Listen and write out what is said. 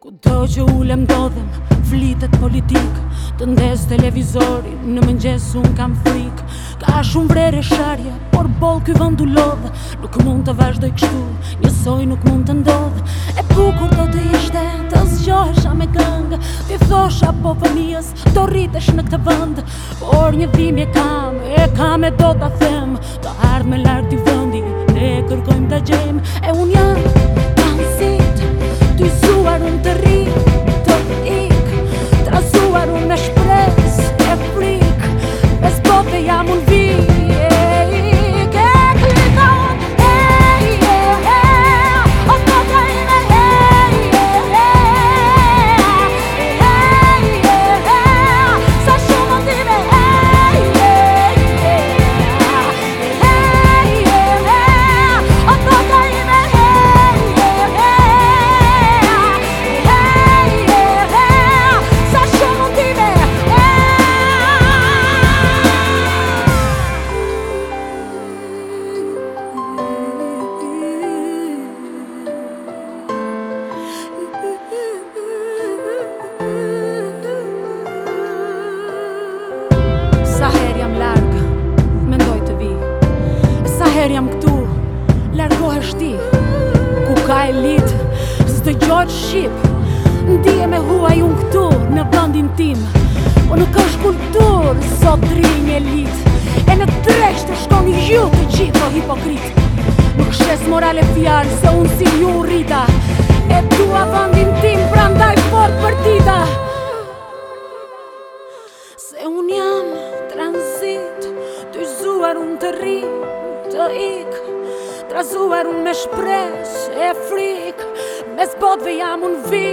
Kudo që ulem ndodhem, flitet politik, të ndes televizori, në mëngjes unë kam frik. Ka shumë vrere sharje, por boll ky vend u lodh. Nuk mund të vazhdoj kështu, njësoj nuk mund të ndodh. E bukur do të ishte të zgjohesha me këngë, ti thosha po fëmijës, do rritesh në këtë vend. Por një dhimbje kam e do ta them, të ardhme larg t'i vendi, ne kërkojmë ta gjejmë. E unë jam transit, ty zuar unë të rri, të ik, trazuar unë me shpres e frik, mes bote jam unë vi. Sa her jam larg, mendoj të vi. Sa her jam këtu, largohesh ti. Ku ka elit, s'dëgjohet shqip. Ndije me huaj unë këtu, në vendin tim. Po nuk është kultur, sot drinj elit. E në tresht të shkoni ju të gjithë o hipokrit. Nuk shes morale fjalë, se unë si ju rrita. E dua vendin tim, prandaj fort për dita. Se unë jam transit, ty zuar unë të rri, të ik, trazuar unë me shpres e frik, mes botëve jam unë vi.